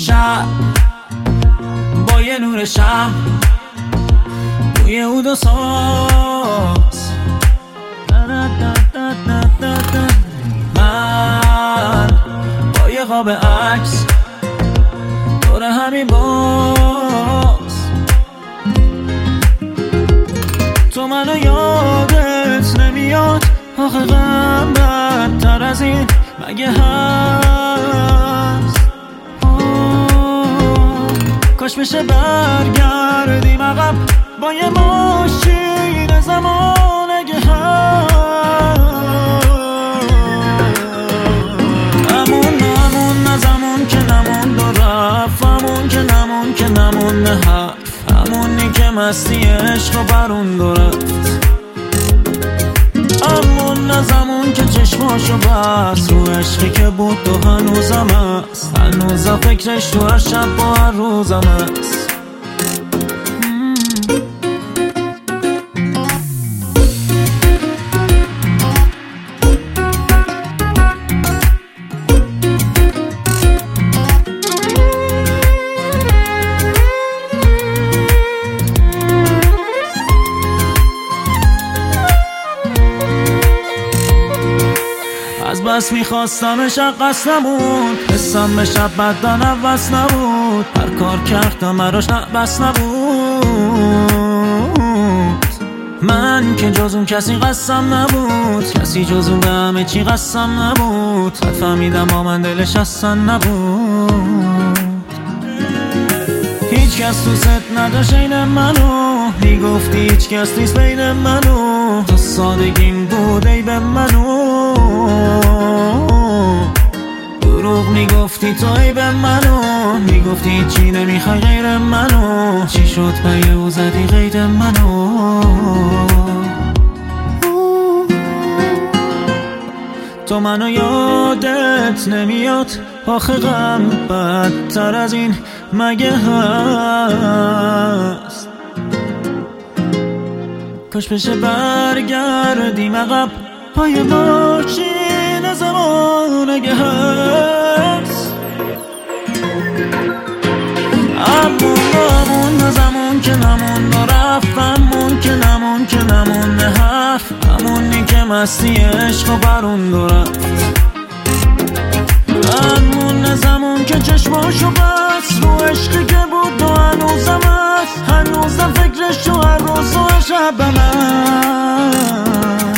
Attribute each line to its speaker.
Speaker 1: شب با یه نور شب روی اود و ساز من با یه قاب عکس دور همین باز تو منو یادت نمیاد آخه غم بدتر از این مگه هست کاش بشه برگردیم عقب با یه ماشین زمان اگه هست همون نه زمان که نمون دو رفت همون که نمون که نمون نه حرف همونی که مستی عشق و برون دو رفت همون نه زمان که چشماشو بست رو عشقی که بود تو هنوزم هست هنوزم فکرش تو هر شب با هر روزم هست از بس میخواستمش قصد نبود حسم به شب بدن عوض نبود هر کار کردم براش بس نبود من که جز اون کسی قسم نبود کسی جز اون به همه چی قسم نبود حد فهمیدم با من دلش اصلا نبود هیچ کس تو ست نداشت این منو میگفتی هیچ کس نیست بین منو تو سادگیم بود ای به منو دروغ میگفتی تو ای به منو میگفتی چی نمیخوای غیر منو چی شد پی او زدی غیر منو تو منو یادت نمیاد آخه غم بدتر از این مگه هست کاش بشه برگردیم عقب پای ماشین زمان اگه هست همون نه زمان که نمون دو رفت همون که نمون که نمون نه حرف همونی که مستی عشق و برون دو رفت همون نه زمان که چشماشو بست رو عشقی که بود و هنوزم هست هنوزم فکرش تو هر روز و شبم هست